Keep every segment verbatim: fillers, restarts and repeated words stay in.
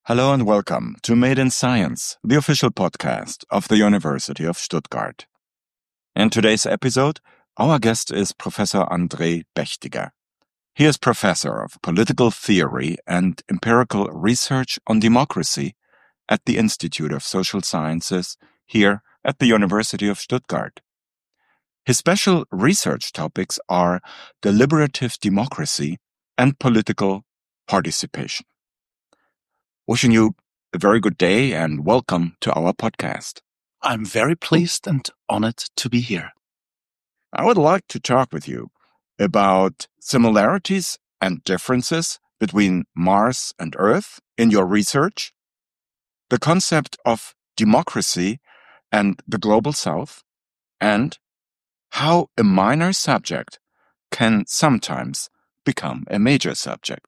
Hello and welcome to Made in Science, the official podcast of the University of Stuttgart. In today's episode, our guest is Professor André Bechtiger. He is Professor of Political Theory and Empirical Research on Democracy at the Institute of Social Sciences here at the University of Stuttgart. His special research topics are deliberative democracy and political participation. Wishing you a very good day and welcome to our podcast. I'm very pleased and honored to be here. I would like to talk with you about similarities and differences between Mars and Earth in your research, the concept of democracy and the global South, and how a minor subject can sometimes become a major subject.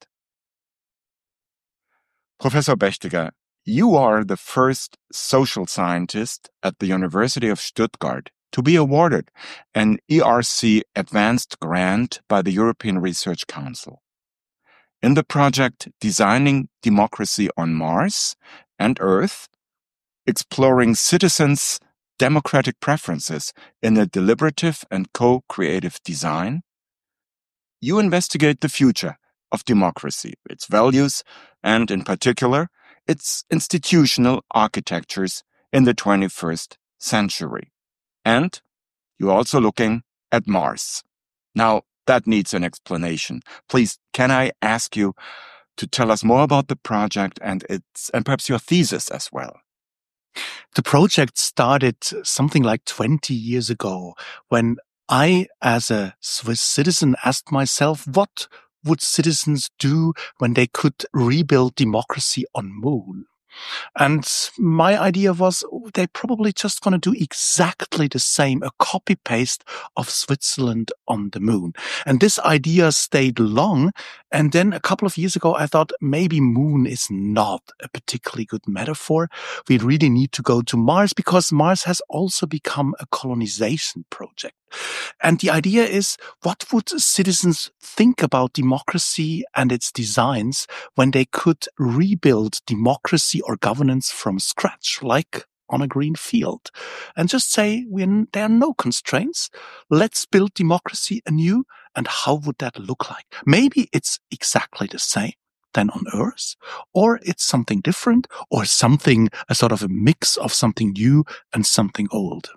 Professor Bechtiger, you are the first social scientist at the University of Stuttgart to be awarded an E R C Advanced Grant by the European Research Council. In the project Designing Democracy on Mars and Earth, exploring citizens' democratic preferences in a deliberative and co-creative design, you investigate the future of democracy, its values, and in particular, its institutional architectures in the twenty-first century. And you're also looking at Mars. Now, that needs an explanation. Please, can I ask you to tell us more about the project and its, and perhaps your thesis as well? The project started something like twenty years ago when I, as a Swiss citizen, asked myself, what would citizens do when they could rebuild democracy on Moon? And my idea was they're probably just going to do exactly the same, a copy-paste of Switzerland on the Moon. And this idea stayed long. And then a couple of years ago, I thought maybe Moon is not a particularly good metaphor. We really need to go to Mars because Mars has also become a colonization project. And the idea is, what would citizens think about democracy and its designs when they could rebuild democracy or governance from scratch, like on a green field, and just say, we're, there are no constraints. Let's build democracy anew. And how would that look like? Maybe it's exactly the same than on Earth, or it's something different, or something, a sort of a mix of something new and something old.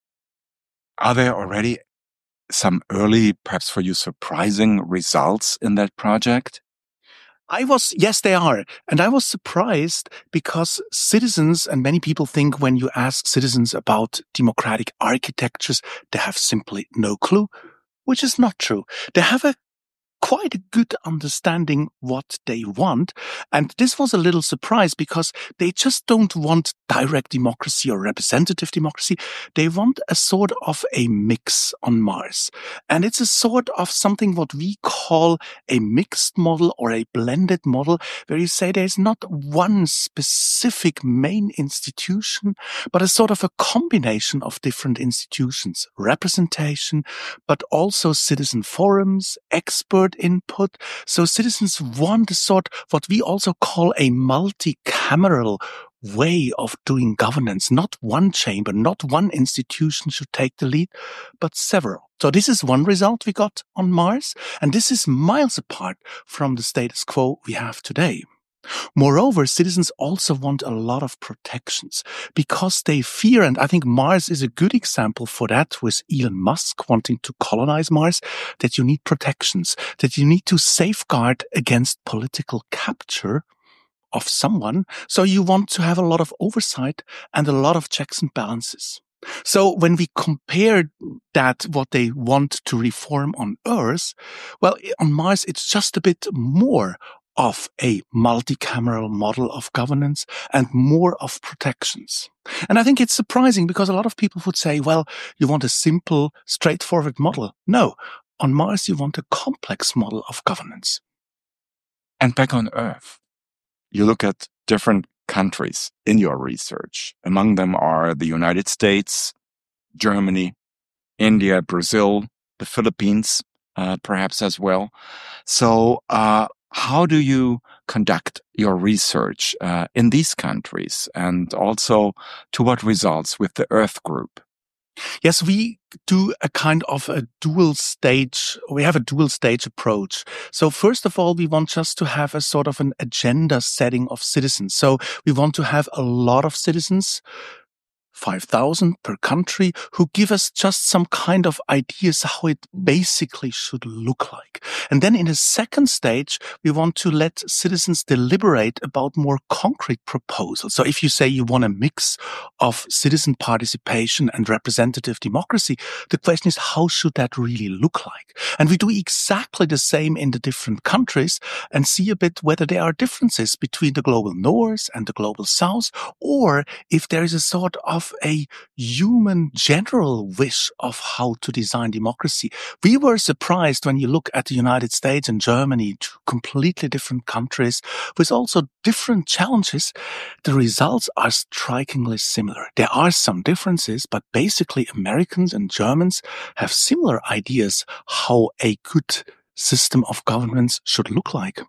Are there already some early, perhaps for you, surprising results in that project? I was, yes, they are. And I was surprised because citizens, and many people think when you ask citizens about democratic architectures, they have simply no clue, which is not true. They have a quite a good understanding what they want. And this was a little surprise because they just don't want direct democracy or representative democracy. They want a sort of a mix on Mars. And it's a sort of something what we call a mixed model or a blended model, where you say there's not one specific main institution, but a sort of a combination of different institutions, representation, but also citizen forums, expert input. So citizens want a sort, what we also call a multi-cameral way of doing governance. Not one chamber, not one institution should take the lead, but several. So this is one result we got on Mars, and this is miles apart from the status quo we have today. Moreover, citizens also want a lot of protections because they fear, and I think Mars is a good example for that, with Elon Musk wanting to colonize Mars, that you need protections, that you need to safeguard against political capture of someone. So you want to have a lot of oversight and a lot of checks and balances. So when we compare that, what they want to reform on Earth, well, on Mars, it's just a bit more of a multi-cameral model of governance and more of protections. And I think it's surprising because a lot of people would say, well, you want a simple, straightforward model. No, on Mars, you want a complex model of governance. And back on Earth, you look at different countries in your research. Among them are the United States, Germany, India, Brazil, the Philippines, uh, perhaps as well. So, uh, how do you conduct your research uh, in these countries, and also to what results with the Earth Group? Yes, we do a kind of a dual stage. We have a dual stage approach. So first of all, we want just to have a sort of an agenda setting of citizens. So we want to have a lot of citizens, five thousand per country, who give us just some kind of ideas how it basically should look like. And then in a second stage, we want to let citizens deliberate about more concrete proposals. So if you say you want a mix of citizen participation and representative democracy, the question is, how should that really look like? And we do exactly the same in the different countries and see a bit whether there are differences between the global north and the global south, or if there is a sort of a human general wish of how to design democracy. We were surprised when you look at the United States and Germany, two completely different countries with also different challenges. The results are strikingly similar. There are some differences, but basically Americans and Germans have similar ideas how a good system of governance should look like.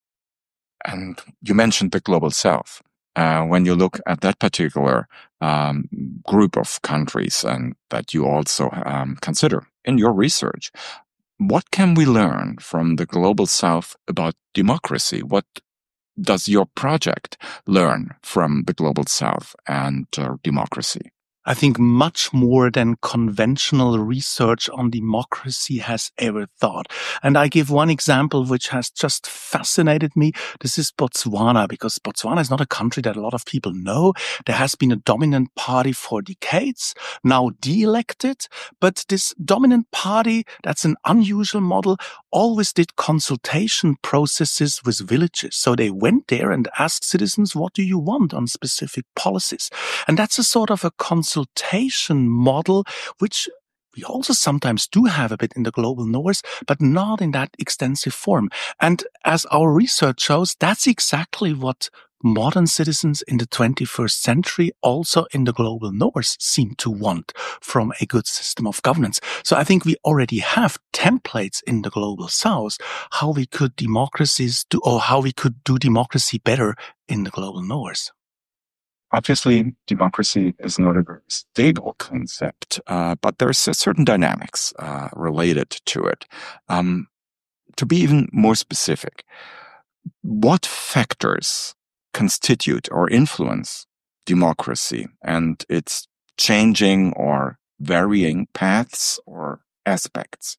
And you mentioned the global south. Uh, when you look at that particular um, group of countries and that you also um, consider in your research, what can we learn from the global south about democracy? What does your project learn from the global south and uh, democracy? I think much more than conventional research on democracy has ever thought. And I give one example which has just fascinated me. This is Botswana, because Botswana is not a country that a lot of people know. There has been a dominant party for decades, now de-elected. But this dominant party, that's an unusual model, always did consultation processes with villages. So they went there and asked citizens, what do you want on specific policies? And that's a sort of a consultation consultation model, which we also sometimes do have a bit in the global north, but not in that extensive form. And as our research shows, that's exactly what modern citizens in the twenty-first century, also in the global north, seem to want from a good system of governance. So I think we already have templates in the global south how we could democracies do, or how we could do democracy better in the global north. Obviously, democracy is not a very stable concept, uh, but there's a certain dynamics uh, related to it. Um, to be even more specific, what factors constitute or influence democracy and its changing or varying paths or aspects?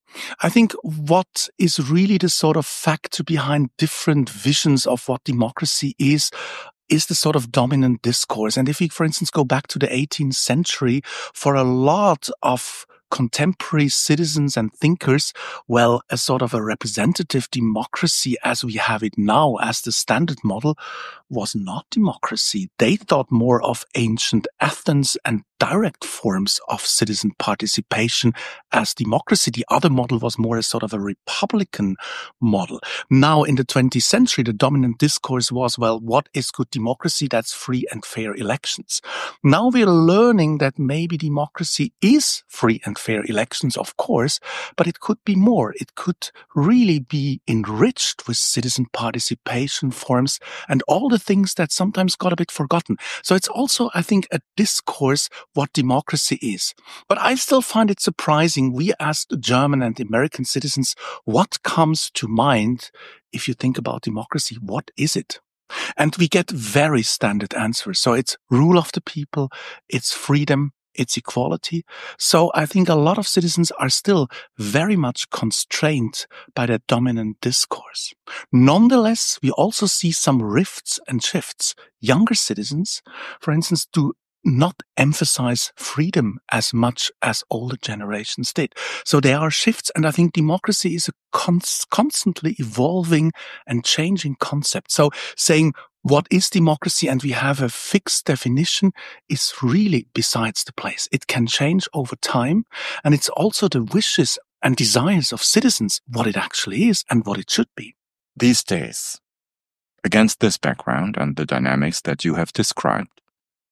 I think what is really the sort of factor behind different visions of what democracy is, is the sort of dominant discourse. And if we, for instance, go back to the eighteenth century, for a lot of contemporary citizens and thinkers, well, a sort of a representative democracy as we have it now as the standard model was not democracy. They thought more of ancient Athens and direct forms of citizen participation as democracy. The other model was more a sort of a republican model. Now, in the twentieth century, the dominant discourse was, well, what is good democracy? That's free and fair elections. Now we're learning that maybe democracy is free and fair elections, of course, but it could be more. It could really be enriched with citizen participation forms and all the things that sometimes got a bit forgotten. So it's also, I think, a discourse what democracy is. But I still find it surprising. We asked German and American citizens, what comes to mind if you think about democracy? What is it? And we get very standard answers. So it's rule of the people, it's freedom, it's equality. So I think a lot of citizens are still very much constrained by that dominant discourse. Nonetheless, we also see some rifts and shifts. Younger citizens, for instance, do not emphasize freedom as much as older generations did. So there are shifts, and I think democracy is a const- constantly evolving and changing concept. So saying what is democracy and we have a fixed definition is really besides the place. It can change over time, and it's also the wishes and desires of citizens what it actually is and what it should be. These days, against this background and the dynamics that you have described,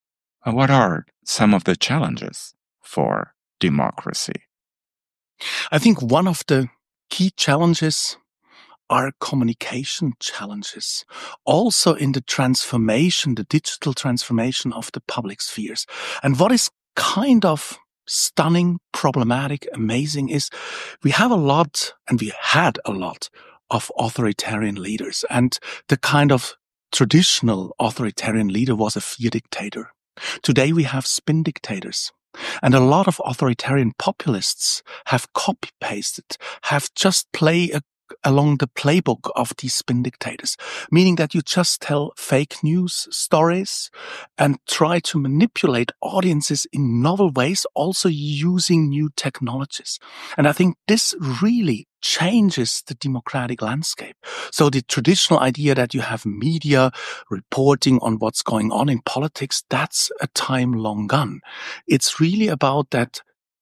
what are some of the challenges for democracy? I think one of the key challenges are communication challenges, also in the transformation, the digital transformation of the public spheres. And what is kind of stunning, problematic, amazing is we have a lot, and we had a lot of authoritarian leaders. And the kind of traditional authoritarian leader was a fear dictator. Today we have spin dictators. And a lot of authoritarian populists have copy-pasted, have just play a, along the playbook of these spin dictators, meaning that you just tell fake news stories and try to manipulate audiences in novel ways, also using new technologies. And I think this really changes the democratic landscape. So the traditional idea that you have media reporting on what's going on in politics, that's a time long gone. It's really about that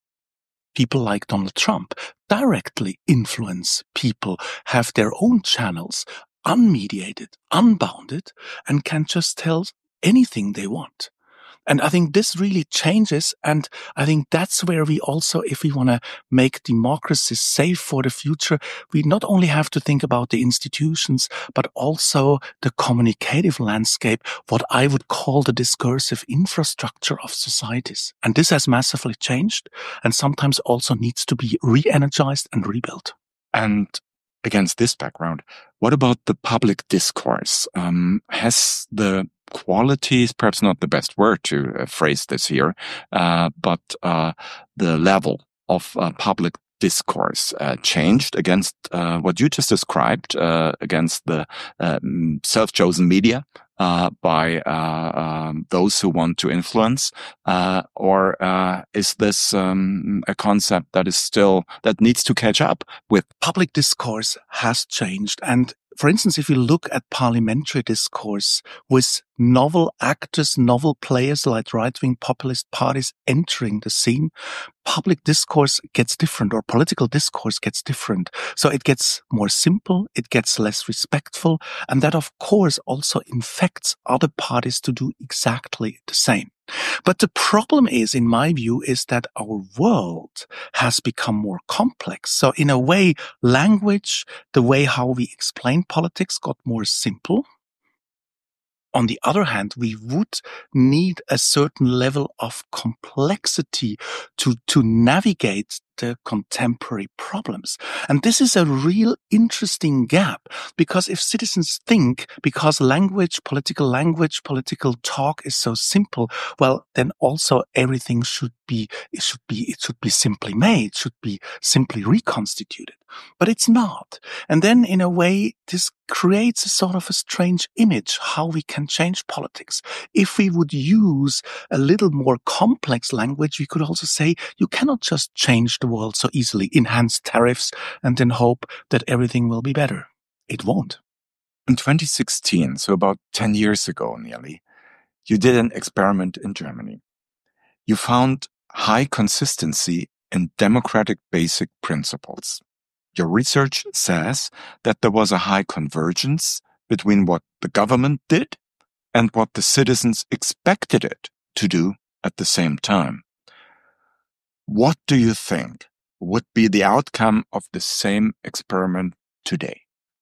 people like Donald Trump directly influence people, have their own channels, unmediated, unbounded, and can just tell anything they want. And I think this really changes. And I think that's where we also, if we want to make democracy safe for the future, we not only have to think about the institutions, but also the communicative landscape, what I would call the discursive infrastructure of societies. And this has massively changed and sometimes also needs to be re-energized and rebuilt. And against this background, what about the public discourse? Um, has the quality is perhaps not the best word to uh, phrase this here, uh, but uh, the level of uh, public discourse uh, changed against uh, what you just described, uh, against the um, self-chosen media uh, by uh, um, those who want to influence, uh, or uh, is this um, a concept that is still that needs to catch up with? Public discourse has changed, and for instance, if you look at parliamentary discourse with novel actors, novel players like right-wing populist parties entering the scene, public discourse gets different, or political discourse gets different. So it gets more simple, it gets less respectful, and that of course also infects other parties to do exactly the same. But the problem is, in my view, is that our world has become more complex. So in a way, language, the way how we explain politics got more simple. On the other hand, we would need a certain level of complexity to, to navigate the contemporary problems. And this is a real interesting gap, because if citizens think, because language, political language, political talk is so simple, well, then also everything should be, it should be, it should be simply made, should be simply reconstituted. But it's not. And then in a way, this creates a sort of a strange image how we can change politics. If we would use a little more complex language, we could also say you cannot just change the world so easily, enhance tariffs, and then hope that everything will be better. It won't. In twenty sixteen, so about ten years ago nearly, you did an experiment in Germany. You found high consistency in democratic basic principles. Your research says that there was a high convergence between what the government did and what the citizens expected it to do at the same time. What do you think would be the outcome of the same experiment today?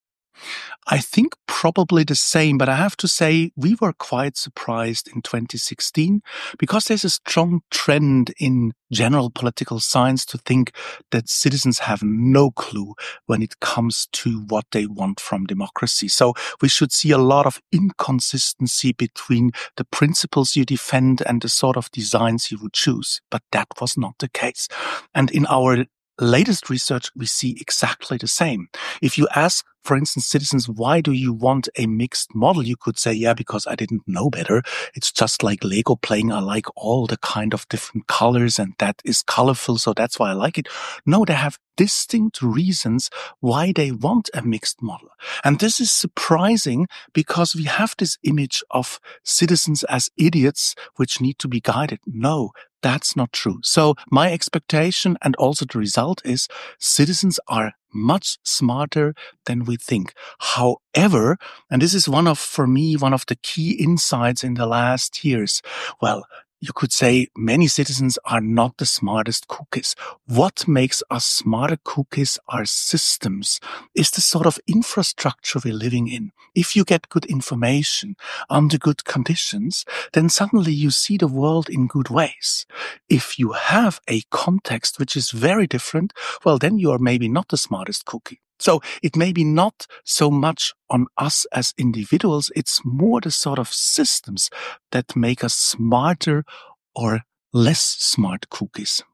I think probably the same, but I have to say we were quite surprised in twenty sixteen because there's a strong trend in general political science to think that citizens have no clue when it comes to what they want from democracy. So we should see a lot of inconsistency between the principles you defend and the sort of designs you would choose. But that was not the case. And in our latest research, we see exactly the same. If you ask, for instance, citizens, why do you want a mixed model? You could say, yeah, because I didn't know better. It's just like Lego playing. I like all the kind of different colors and that is colorful. So that's why I like it. No, they have distinct reasons why they want a mixed model. And this is surprising because we have this image of citizens as idiots which need to be guided. No, that's not true. So my expectation and also the result is citizens are much smarter than we think. However, and this is one of, for me, one of the key insights in the last years, well, you could say many citizens are not the smartest cookies. What makes us smarter cookies are systems, is the sort of infrastructure we're living in. If you get good information under good conditions, then suddenly you see the world in good ways. If you have a context which is very different, well, then you are maybe not the smartest cookie. So it may be not so much on us as individuals, it's more the sort of systems that make us smarter or less smart cookies.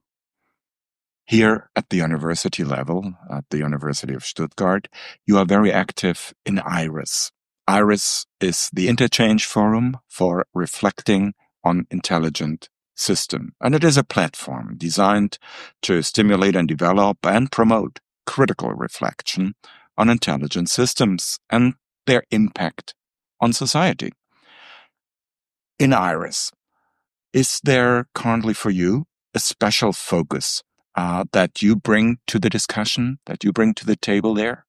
Here at the university level, at the University of Stuttgart, you are very active in IRIS. IRIS is the interchange forum for reflecting on intelligent system, and it is a platform designed to stimulate and develop and promote critical reflection on intelligent systems and their impact on society. In IRIS, is there currently for you a special focus uh, that you bring to the discussion, that you bring to the table there?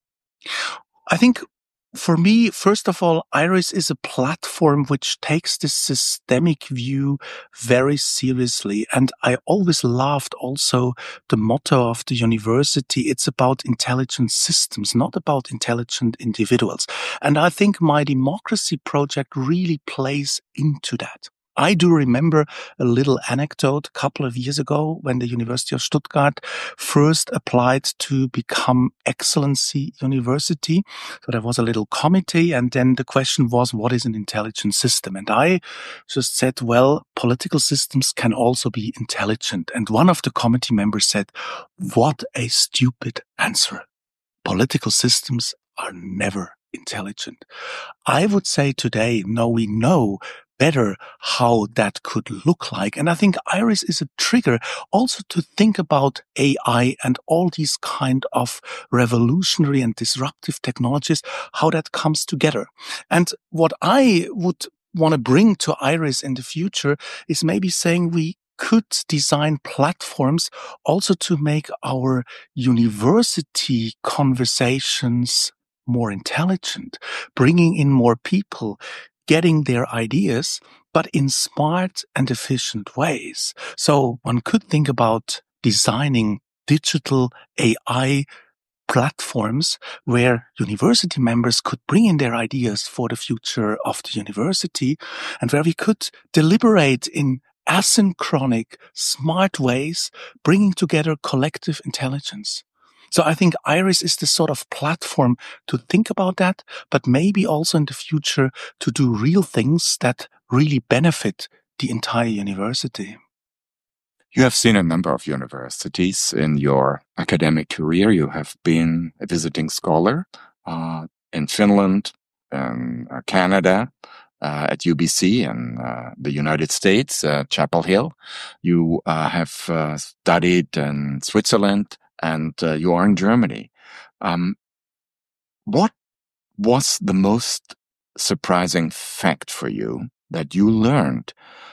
I think for me, first of all, IRIS is a platform which takes this systemic view very seriously. And I always loved also the motto of the university. It's about intelligent systems, not about intelligent individuals. And I think my democracy project really plays into that. I do remember a little anecdote a couple of years ago when the University of Stuttgart first applied to become Excellency University. So there was a little committee, and then the question was, what is an intelligent system? And I just said, well, political systems can also be intelligent. And one of the committee members said, what a stupid answer. Political systems are never intelligent. I would say today, no, we know better how that could look like. And I think IRIS is a trigger also to think about A I and all these kind of revolutionary and disruptive technologies, how that comes together. And what I would want to bring to IRIS in the future is maybe saying we could design platforms also to make our university conversations more intelligent, bringing in more people, getting their ideas, but in smart and efficient ways. So one could think about designing digital A I platforms where university members could bring in their ideas for the future of the university, and where we could deliberate in asynchronic, smart ways, bringing together collective intelligence. So I think IRIS is the sort of platform to think about that, but maybe also in the future to do real things that really benefit the entire university. You have seen a number of universities in your academic career. You have been a visiting scholar uh, in Finland, in uh, Canada, uh, at U B C, in uh, the United States, uh, Chapel Hill. You uh, have uh, studied in Switzerland, and uh, you are in Germany. Um, what was the most surprising fact for you that you learned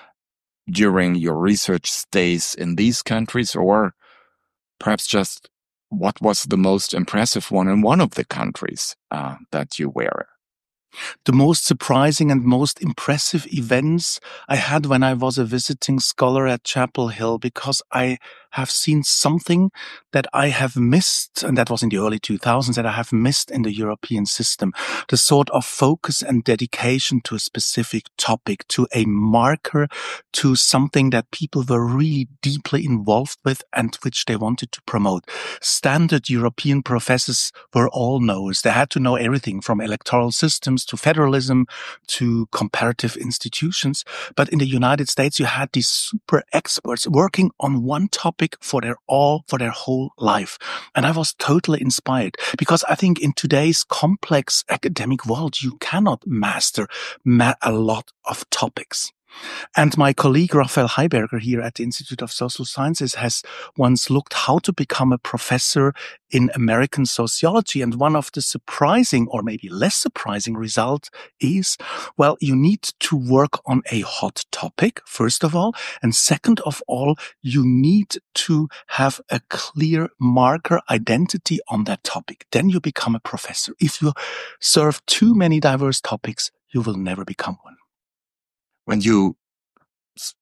during your research stays in these countries, or perhaps just what was the most impressive one in one of the countries uh, that you were? The most surprising and most impressive events I had when I was a visiting scholar at Chapel Hill, because I have seen something that I have missed, and that was in the early two thousands, that I have missed in the European system. The sort of focus and dedication to a specific topic, to a marker, to something that people were really deeply involved with and which they wanted to promote. Standard European professors were all knowers. They had to know everything from electoral systems to federalism to comparative institutions. But in the United States, you had these super experts working on one topic for their all, for their whole life. And I was totally inspired, because I think in today's complex academic world, you cannot master ma- a lot of topics. And my colleague Raphael Heiberger here at the Institute of Social Sciences has once looked how to become a professor in American sociology. And one of the surprising, or maybe less surprising result is, well, you need to work on a hot topic, first of all. And second of all, you need to have a clear marker identity on that topic. Then you become a professor. If you serve too many diverse topics, you will never become one. When you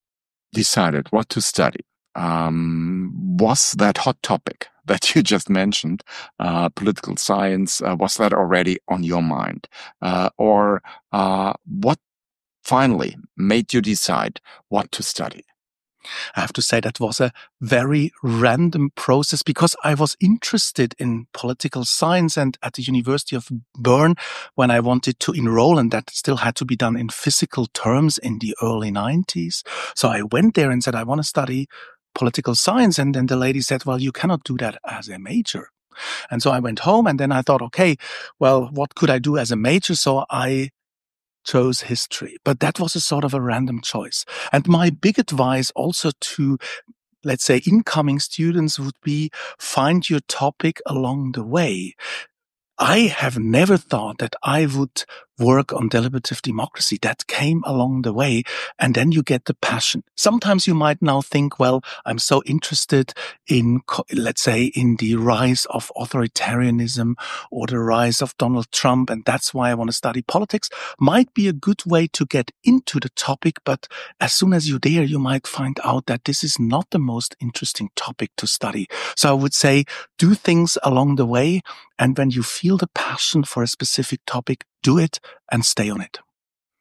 decided what to study, um, was that hot topic that you just mentioned, uh, political science, uh, was that already on your mind? Uh, or uh, what finally made you decide what to study? I have to say that was a very random process because I was interested in political science, and at the University of Bern, when I wanted to enroll, and that still had to be done in physical terms in the early nineties. So I went there and said, I want to study political science. And then the lady said, well, you cannot do that as a major. And so I went home and then I thought, okay, well, what could I do as a major? So I chose history, but that was a sort of a random choice. And my big advice also to, let's say, incoming students would be find your topic along the way. I have never thought that I would work on deliberative democracy. That came along the way, and then you get the passion. Sometimes you might now think, well, I'm so interested in, let's say, in the rise of authoritarianism or the rise of Donald Trump, and that's why I want to study politics. Might be a good way to get into the topic, but as soon as you're there, you might find out that this is not the most interesting topic to study. So I would say do things along the way, and when you feel the passion for a specific topic, do it and stay on it.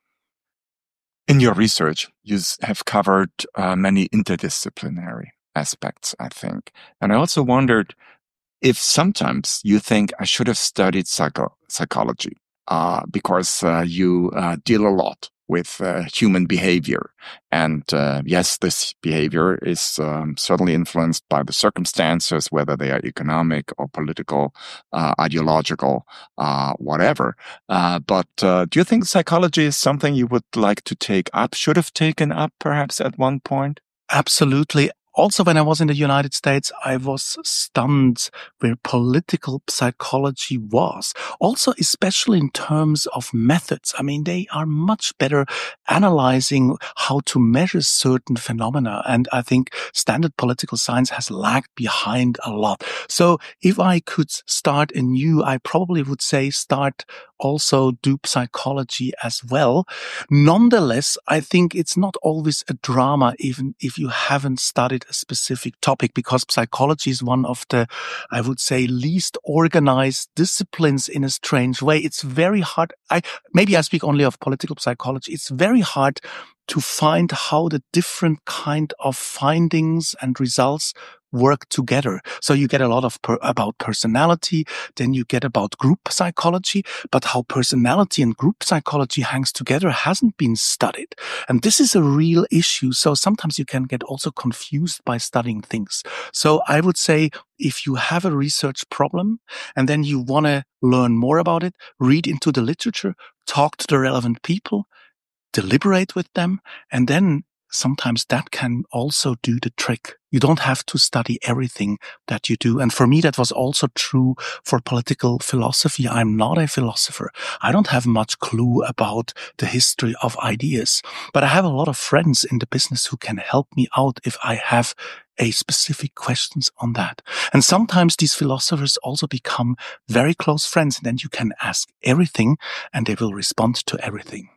In your research, you have covered uh, many interdisciplinary aspects, I think. And I also wondered if sometimes you think I should have studied psycho- psychology uh, because uh, you uh, deal a lot with uh, human behavior. And uh, yes, this behavior is um, certainly influenced by the circumstances, whether they are economic or political, uh, ideological, uh, whatever. Uh, but uh, do you think psychology is something you would like to take up, should have taken up perhaps at one point? Absolutely. Also, when I was in the United States, I was stunned where political psychology was. Also, especially in terms of methods. I mean, they are much better analyzing how to measure certain phenomena. And I think standard political science has lagged behind a lot. So if I could start anew, I probably would say start also do psychology as well. Nonetheless, I think it's not always a drama, even if you haven't studied a specific topic, because psychology is one of the, I would say, least organized disciplines in a strange way. It's very hard. I, maybe I speak only of political psychology. It's very hard to find how the different kind of findings and results work together. So you get a lot of per, about personality, then you get about group psychology, but how personality and group psychology hangs together hasn't been studied. And this is a real issue. So sometimes you can get also confused by studying things. So I would say if you have a research problem and then you want to learn more about it, read into the literature, talk to the relevant people, deliberate with them, and then sometimes that can also do the trick. You don't have to study everything that you do. And for me, that was also true for political philosophy. I'm not a philosopher. I don't have much clue about the history of ideas, but I have a lot of friends in the business who can help me out if I have a specific questions on that. And sometimes these philosophers also become very close friends, and then you can ask everything and they will respond to everything.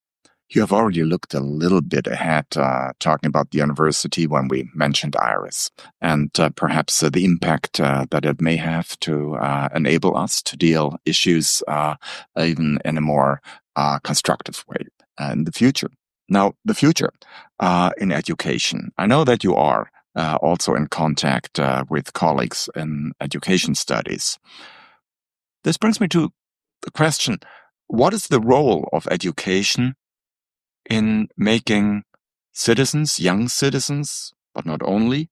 You have already looked a little bit ahead, uh, talking about the university when we mentioned IRIS and uh, perhaps uh, the impact uh, that it may have to uh, enable us to deal issues uh, even in a more uh, constructive way uh, in the future. Now, the future uh, in education. I know that you are uh, also in contact uh, with colleagues in education studies. This brings me to the question, what is the role of education in making citizens, young citizens, but not only,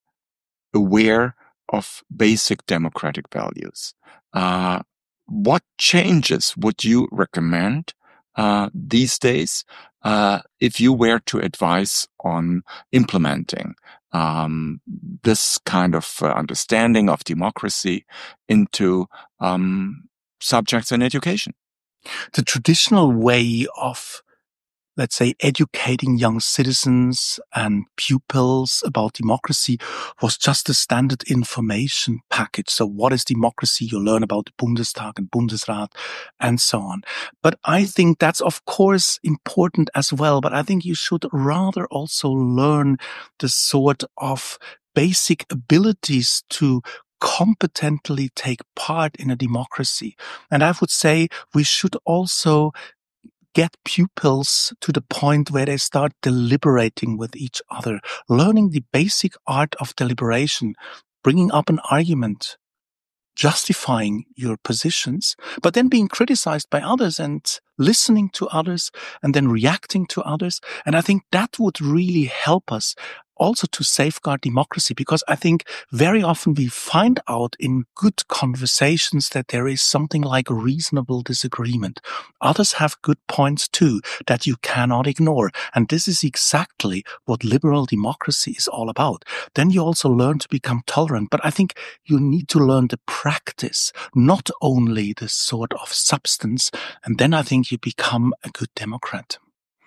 aware of basic democratic values? Uh, what changes would you recommend uh, these days uh, if you were to advise on implementing um, this kind of uh, understanding of democracy into um, subjects in education? The traditional way of let's say, educating young citizens and pupils about democracy was just a standard information package. So what is democracy? You learn about the Bundestag and Bundesrat and so on. But I think that's, of course, important as well. But I think you should rather also learn the sort of basic abilities to competently take part in a democracy. And I would say we should also get pupils to the point where they start deliberating with each other, learning the basic art of deliberation, bringing up an argument, justifying your positions, but then being criticized by others and listening to others and then reacting to others. And I think that would really help us also to safeguard democracy, because I think very often we find out in good conversations that there is something like reasonable disagreement. Others have good points too that you cannot ignore. And this is exactly what liberal democracy is all about. Then you also learn to become tolerant. But I think you need to learn the practice, not only the sort of substance. And then I think you become a good Democrat.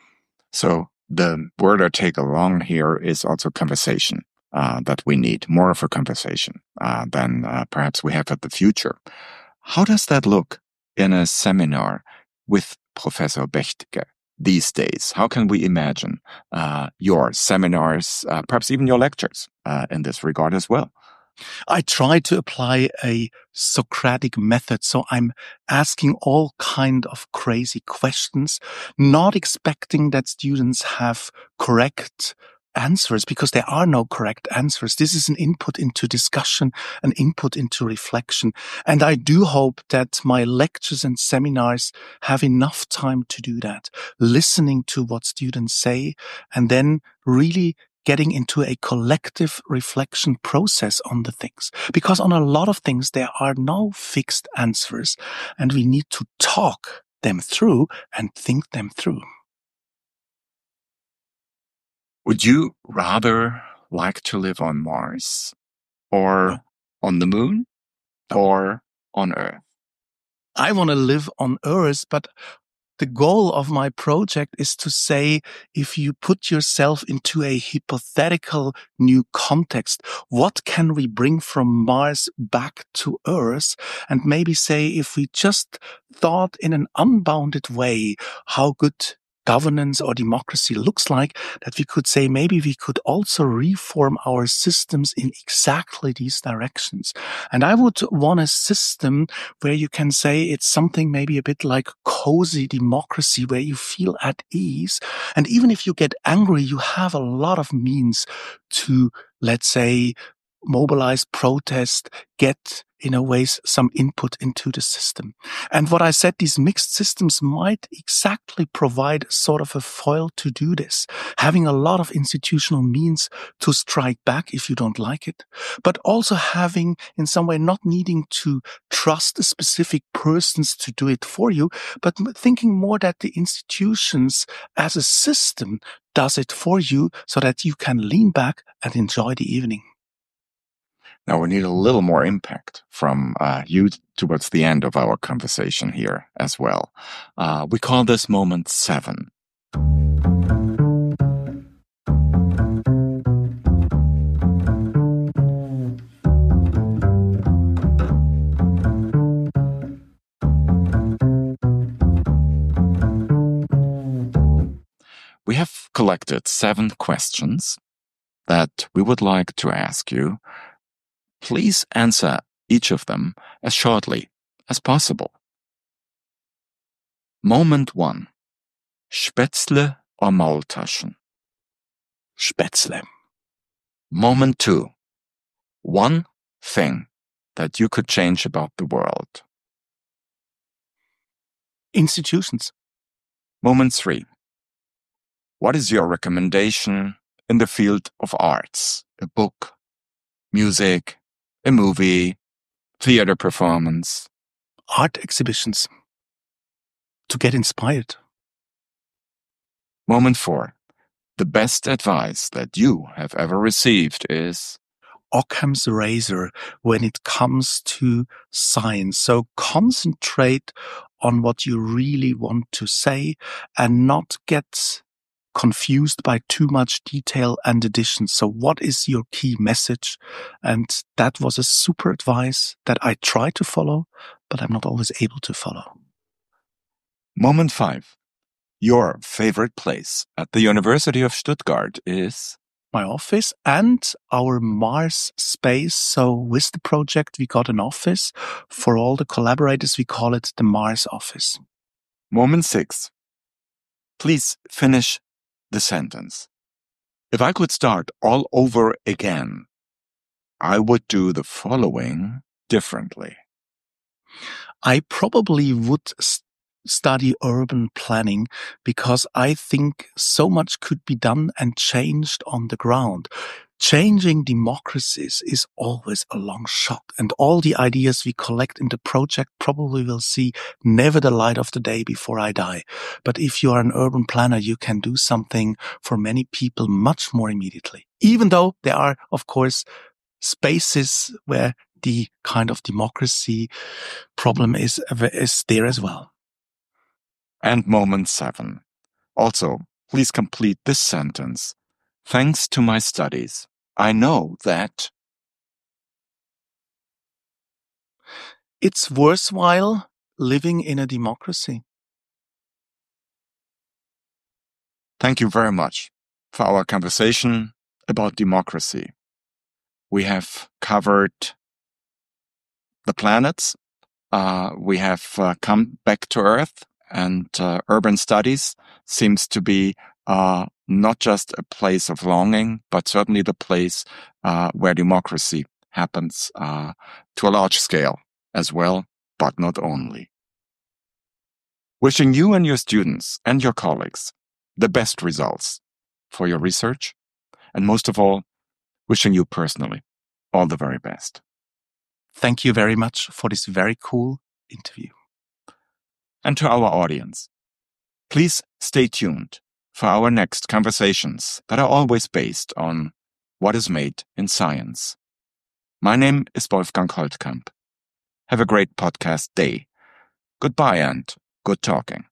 So the word I take along here is also conversation, uh, that we need more of a conversation uh, than uh, perhaps we have at the future. How does that look in a seminar with Professor Bechtiger these days? How can we imagine uh, your seminars, uh, perhaps even your lectures uh, in this regard as well? I try to apply a Socratic method. So I'm asking all kind of crazy questions, not expecting that students have correct answers, because there are no correct answers. This is an input into discussion, an input into reflection. And I do hope that my lectures and seminars have enough time to do that, listening to what students say, and then really getting into a collective reflection process on the things. Because on a lot of things, there are no fixed answers, and we need to talk them through and think them through. Would you rather like to live on Mars or No. on the moon No. or on Earth? I want to live on Earth, but the goal of my project is to say, if you put yourself into a hypothetical new context, what can we bring from Mars back to Earth? And maybe say, if we just thought in an unbounded way how good governance or democracy looks like, that we could say maybe we could also reform our systems in exactly these directions. And I would want a system where you can say it's something maybe a bit like cozy democracy, where you feel at ease. And even if you get angry, you have a lot of means to, let's say, mobilize, protest, get, in a way, some input into the system. And what I said, these mixed systems might exactly provide sort of a foil to do this, having a lot of institutional means to strike back if you don't like it, but also having, in some way, not needing to trust the specific persons to do it for you, but thinking more that the institutions as a system does it for you so that you can lean back and enjoy the evening. Now we need a little more impact from uh, you towards the end of our conversation here as well. Uh, we call this moment seven. We have collected seven questions that we would like to ask you. Please answer each of them as shortly as possible. Moment one. Spätzle or Maultaschen? Spätzle. Moment two. One thing that you could change about the world. Institutions. Moment three. What is your recommendation in the field of arts? A book, music, a movie, theater performance? Art exhibitions. To get inspired. Moment four. The best advice that you have ever received is? Occam's razor when it comes to science. So concentrate on what you really want to say and not get confused by too much detail and addition. So what is your key message? And that was a super advice that I try to follow, but I'm not always able to follow. Moment five. Your favorite place at the University of Stuttgart is? My office and our Mars space. So with the project, we got an office. For all the collaborators, we call it the Mars office. Moment six. Please finish the sentence. If I could start all over again, I would do the following differently. I probably would st- study urban planning because I think so much could be done and changed on the ground. Changing democracies is always a long shot, and all the ideas we collect in the project probably will see never the light of the day before I die. But if you are an urban planner, you can do something for many people much more immediately. Even though there are, of course, spaces where the kind of democracy problem is, is there as well. And moment seven. Also, please complete this sentence. Thanks to my studies, I know that it's worthwhile living in a democracy. Thank you very much for our conversation about democracy. We have covered the planets. Uh, we have uh, come back to Earth, and uh, urban studies seems to be uh, not just a place of longing, but certainly the place uh, where democracy happens uh, to a large scale as well, but not only. Wishing you and your students and your colleagues the best results for your research, and most of all, wishing you personally all the very best. Thank you very much for this very cool interview. And to our audience, please stay tuned for our next conversations that are always based on what is made in science. My name is Wolfgang Holtkamp. Have a great podcast day. Goodbye and good talking.